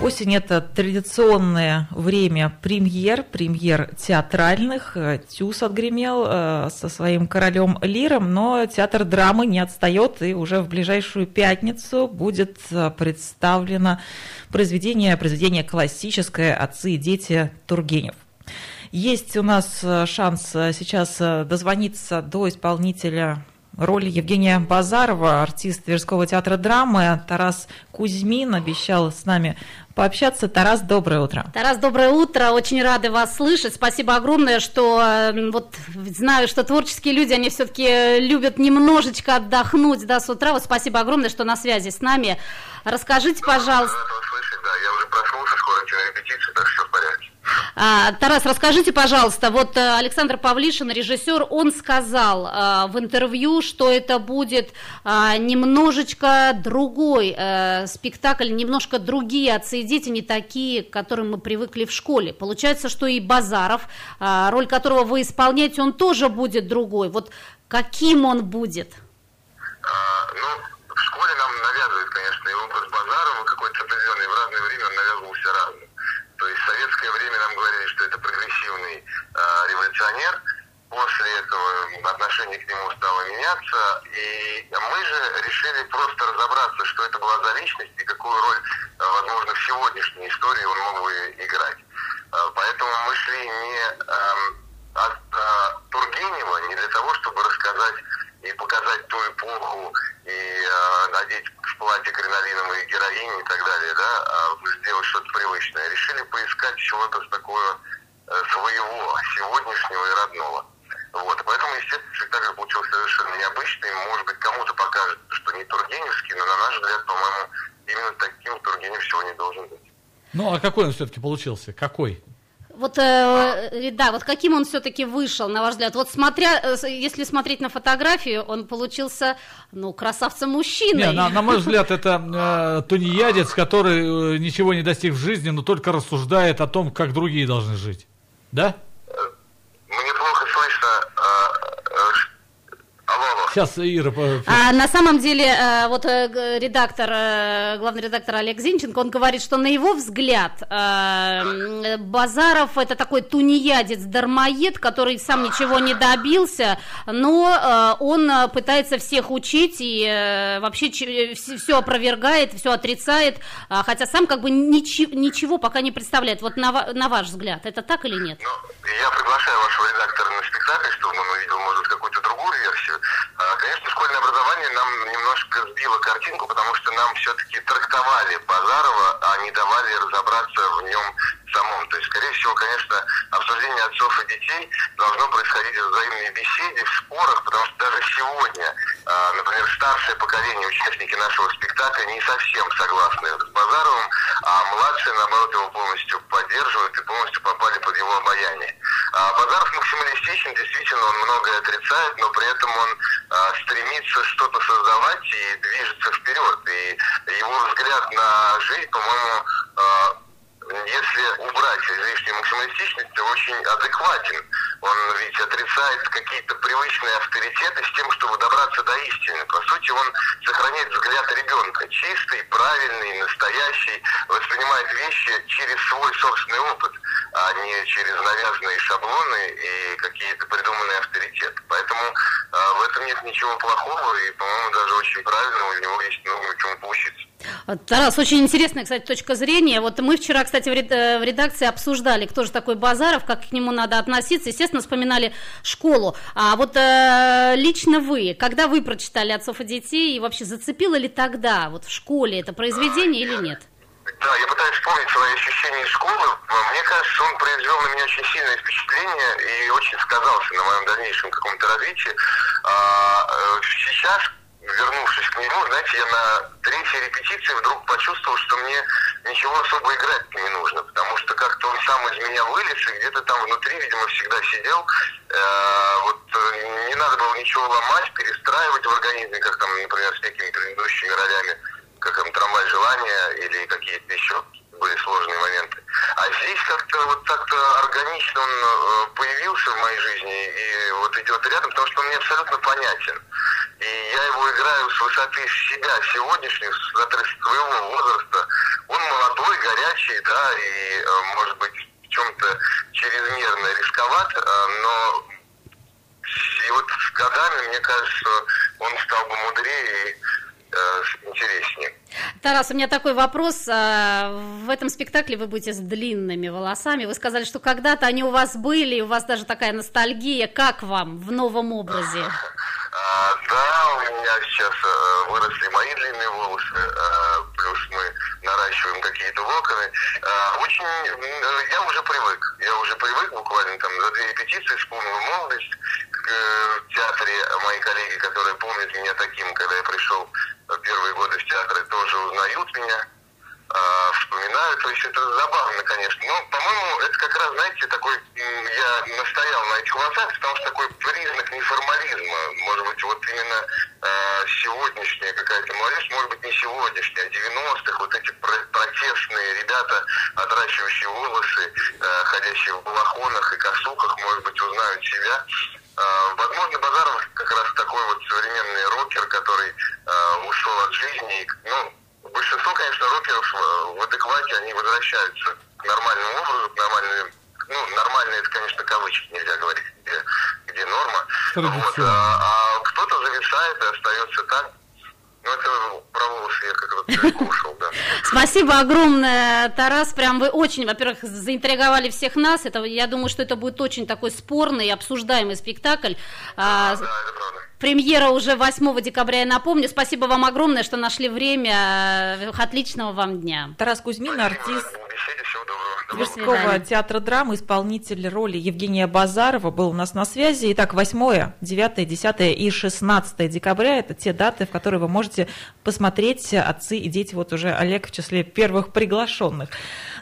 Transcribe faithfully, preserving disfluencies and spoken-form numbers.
Осень – это традиционное время премьер, премьер театральных. ТЮЗ отгремел э, со своим королем Лиром, но театр драмы не отстает, и уже в ближайшую пятницу будет представлено произведение, произведение классическое «Отцы и дети» Тургенев. Есть у нас шанс сейчас дозвониться до исполнителя роли Евгения Базарова, артист Тверского театра драмы. Тарас Кузьмин обещал с нами пообщаться. Тарас, доброе утро. Тарас, доброе утро. Очень рады вас слышать. Спасибо огромное, что вот знаю, что творческие люди, они все-таки любят немножечко отдохнуть, да, с утра. Вот спасибо огромное, что на связи с нами. Расскажите, пожалуйста. Да, я уже проснулся, скоро идти на репетицию, так что все в порядке. А, Тарас, расскажите, пожалуйста, вот Александр Павлишин, режиссер, он сказал а, в интервью, что это будет а, немножечко другой а, спектакль, немножко другие отцы и дети, не такие, к которым мы привыкли в школе. Получается, что и Базаров, а, роль которого вы исполняете, он тоже будет другой. Вот каким он будет? А, ну, в школе нам навязывают, конечно, и образ Базарова какой-то определенный, в разное время он навязывался разным. То есть в советское время нам говорили, что это прогрессивный э, революционер. После этого отношение к нему стало меняться. И мы же решили просто разобраться, что это была за личность и какую роль, э, возможно, в сегодняшней истории он мог бы играть. Э, поэтому мы шли не э, от э, Тургенева, не для того, чтобы рассказать и показать ту эпоху, и э, надеть в платье кринолиновые героини и так далее, да, а сделать что-то привычное. Решили поискать чего-то такого э, своего, сегодняшнего и родного. Вот, поэтому, естественно, спектакль получился совершенно необычный. Может быть, кому-то покажется, что не тургеневский, но, на наш взгляд, по-моему, именно таким Тургенев сегодня должен быть. Ну, а какой он все-таки получился? Какой? Вот, э, да, вот каким он все-таки вышел, на ваш взгляд? Вот смотря, если смотреть на фотографию, он получился, ну, красавцем-мужчиной. Не, на, на мой взгляд, это э, тунеядец, который э, ничего не достиг в жизни, но только рассуждает о том, как другие должны жить. Да? Мне плохо слышно. Э, э, алло, алло. Сейчас, Ира... А, на самом деле, э, вот э, редактор, э, главный редактор Олег Зинченко, он говорит, что на его взгляд э, Базаров это такой тунеядец-дармоед, который сам ничего не добился, но э, он пытается всех учить и э, вообще ч- все опровергает, все отрицает, э, хотя сам как бы ничего, ничего пока не представляет. Вот на, на ваш взгляд, это так или нет? Ну, я приглашаю вашего редактора на спектакль, чтобы он увидел, может, какую-то другую версию. Конечно, школьное образование нам немножко сбило картинку, потому что нам все-таки трактовали Базарова, а не давали разобраться в нем самом. То есть, скорее всего, конечно, обсуждение отцов и детей должно происходить в взаимной беседе, в спорах, потому что даже сегодня, например, старшее поколение, участники нашего спектакля, не совсем согласны с Базаровым, а младшие, наоборот, его полностью поддерживают и полностью попали под его обаяние. Базаров максималистичен, действительно, он многое отрицает, но при этом он стремится что-то создавать и движется вперед. И его взгляд на жизнь, по-моему, если убрать излишнюю максималистичность, то очень адекватен. Он ведь отрицает какие-то привычные авторитеты с тем, чтобы добраться до истины. По сути, он сохраняет взгляд ребенка, чистый, правильный, настоящий, воспринимает вещи через свой собственный опыт, а не через навязанные шаблоны и какие-то придуманные авторитеты. Поэтому э, в этом нет ничего плохого, и, по-моему, даже очень правильно, у него есть много чему поучиться. Тарас, очень интересная, кстати, точка зрения. Вот мы вчера, кстати, в редакции обсуждали, кто же такой Базаров, как к нему надо относиться. Естественно, вспоминали школу. А вот э, лично вы, когда вы прочитали «Отцов и детей», и вообще зацепило ли тогда, вот в школе, это произведение или нет? Да, я пытаюсь вспомнить свои ощущения из школы. Мне кажется, он произвел на меня очень сильное впечатление и очень сказался на моем дальнейшем каком-то развитии. А, сейчас, вернувшись к нему, знаете, я на третьей репетиции вдруг почувствовал, что мне ничего особо играть не нужно, потому что как-то он сам из меня вылез и где-то там внутри, видимо, всегда сидел. Э, вот не надо было ничего ломать, перестраивать в организме, как там, например, с некими предыдущими ролями, как там «Трамвай желания» или какие-то еще были сложные моменты. А здесь как-то вот так-то органично он появился в моей жизни и вот идет рядом, потому что он мне абсолютно понятен. И я его играю с высоты себя сегодняшней, с высоты своего возраста. он молодой, горячий, да, и, может быть, в чем-то чрезмерно рисковат, но и вот с годами, мне кажется, что он стал бы мудрее и интереснее. Тарас, у меня такой вопрос. В этом спектакле вы будете с длинными волосами. Вы сказали, что когда-то они у вас были, и у вас даже такая ностальгия. Как вам в новом образе? А, да, у меня сейчас а, выросли мои длинные волосы, а, плюс мы наращиваем какие-то локоны. А, очень, я уже привык, я уже привык, буквально там за две репетиции вспомнил молодость. В театре мои коллеги, которые помнят меня таким, когда я пришел в первые годы в театр, тоже узнают меня, вспоминают. То есть это забавно, конечно. Но, по-моему, это как раз, знаете, такой, я настоял на этих волосах, потому что такой признак неформализма. Может быть, вот именно э, сегодняшняя какая-то молодежь, может быть, не сегодняшняя, а девяностых, вот эти протестные ребята, отращивающие волосы, э, ходящие в балахонах и косухах, может быть, узнают себя. Э, возможно, Базаров как раз такой вот современный рокер, который э, ушел от жизни. И, ну, большинство, конечно, рокеров в адеквате, они возвращаются к нормальному образу, к нормальному, ну, нормально это, конечно, кавычки нельзя говорить, где, где норма. Вот, а, а кто-то зависает и остается так. Ну, это про волосы я как-то далеко ушел, да. Спасибо огромное, Тарас. Прям вы очень, во-первых, заинтриговали всех нас. Это, я думаю, что это будет очень такой спорный и обсуждаемый спектакль. Да, а, да, это правда. Премьера уже восьмого декабря, я напомню. Спасибо вам огромное, что нашли время. Отличного вам дня. Тарас Кузьмин, артист Всего доброго. Тверского театра драмы, исполнитель роли Евгения Базарова был у нас на связи. Итак, восьмое, девятое, десятое и шестнадцатое декабря – это те даты, в которые вы можете посмотреть «Отцы и дети». Вот уже Олег в числе первых приглашенных.